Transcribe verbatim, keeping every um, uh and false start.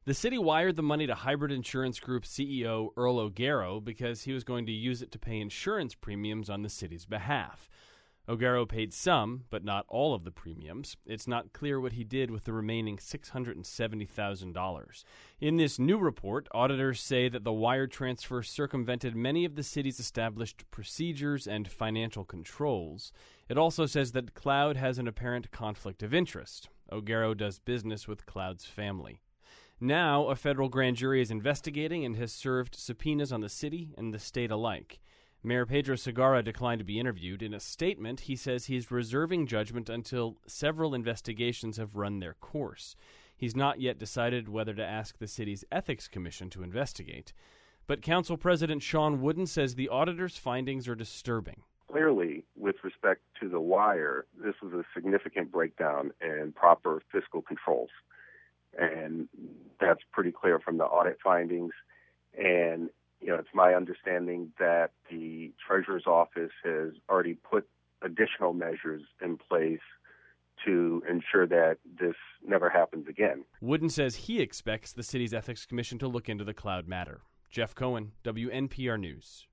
The city wired the money to Hybrid Insurance Group C E O Earl O'Garo because he was going to use it to pay insurance premiums on the city's behalf. O'Garo paid some, but not all of the premiums. It's not clear what he did with the remaining six hundred seventy thousand dollars. In this new report, auditors say that the wire transfer circumvented many of the city's established procedures and financial controls. It also says that Cloud has an apparent conflict of interest. O'Garo does business with Cloud's family. Now, a federal grand jury is investigating and has served subpoenas on the city and the state alike. Mayor Pedro Segarra declined to be interviewed. In a statement, he says he's reserving judgment until several investigations have run their course. He's not yet decided whether to ask the city's Ethics Commission to investigate. But Council President Sean Wooden says the auditor's findings are disturbing. Clearly, with respect to the wire, this was a significant breakdown in proper fiscal controls. And that's pretty clear from the audit findings. And You know, it's my understanding that the Treasurer's Office has already put additional measures in place to ensure that this never happens again. Wooden says he expects the city's Ethics Commission to look into the Cloud matter. Jeff Cohen, W N P R News.